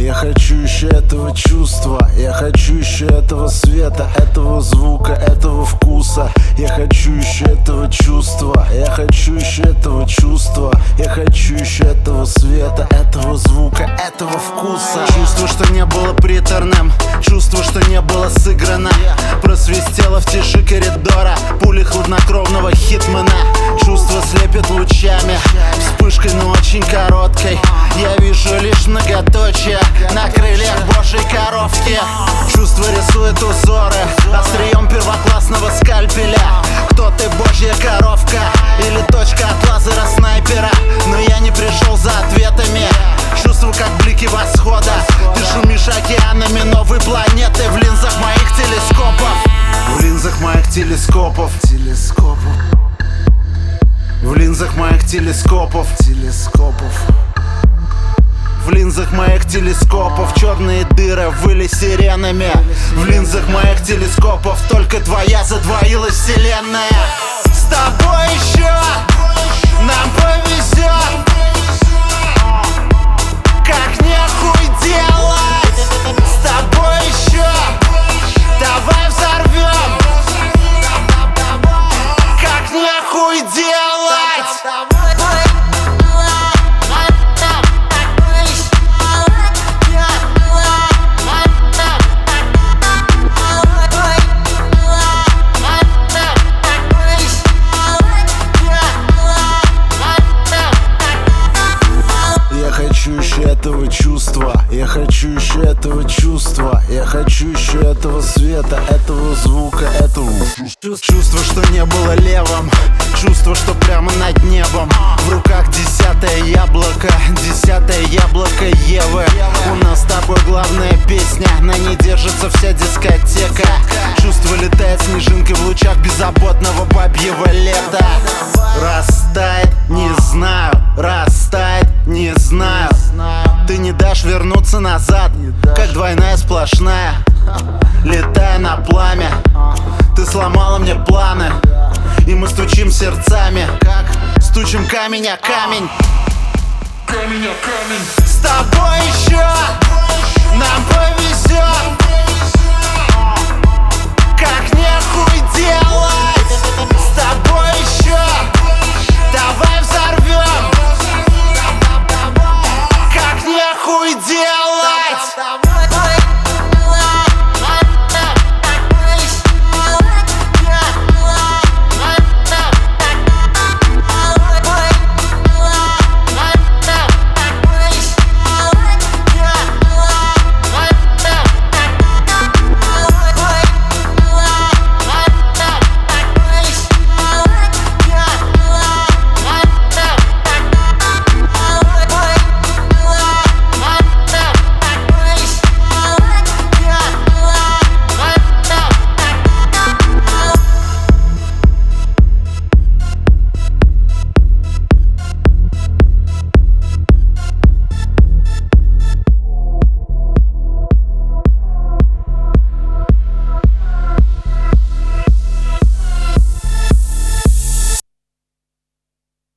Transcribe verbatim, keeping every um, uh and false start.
Я хочу еще этого чувства, я хочу еще этого света, этого звука, этого вкуса. Я хочу еще этого чувства, я хочу еще этого чувства. Я хочу еще этого света, этого звука, этого вкуса. Чувство, что не было приторным, чувство, что не было сыграно, просвистело в тиши коридора пули хладнокровного хитмена. Чувство слепит лучами, вспышкой, но очень короткой. Я вижу лишь многоточие на крыльях божьей коровки. Чувство рисует узоры острием первоклассного скальпеля. Кто ты, божья коровка или точка от лазера снайпера? Но я не пришел за ответами. Чувство, как блики восхода. Ты шумишь океанами новой планеты в линзах моих телескопов. В линзах моих телескопов. Телескопов. В линзах моих телескопов. Телескопов. В линзах моих телескопов черные дыры выли сиренами. В линзах моих телескопов только твоя задвоилась вселенная. С тобой еще нам повезет, как нехуй делать. С тобой еще давай взорвем, как нехуй делать. Я хочу еще этого чувства, я хочу еще этого чувства. Я хочу еще этого света, этого звука, этого чувства, что не было левым. Чувство, что прямо над небом. В руках десятое яблоко, десятое яблоко Евы. У нас с тобой главная песня, на ней держится вся дискотека. Чувство летает снежинкой в лучах беззаботного бабьего лета. Растает, не знаю, растает, не знаю. Ты не дашь вернуться назад, как двойная сплошная. Летая на пламя, ты сломала мне планы. И мы стучим сердцами, как стучим камень о камень. Камень о камень. С тобой еще нам повезет, как нехуй делать. С тобой еще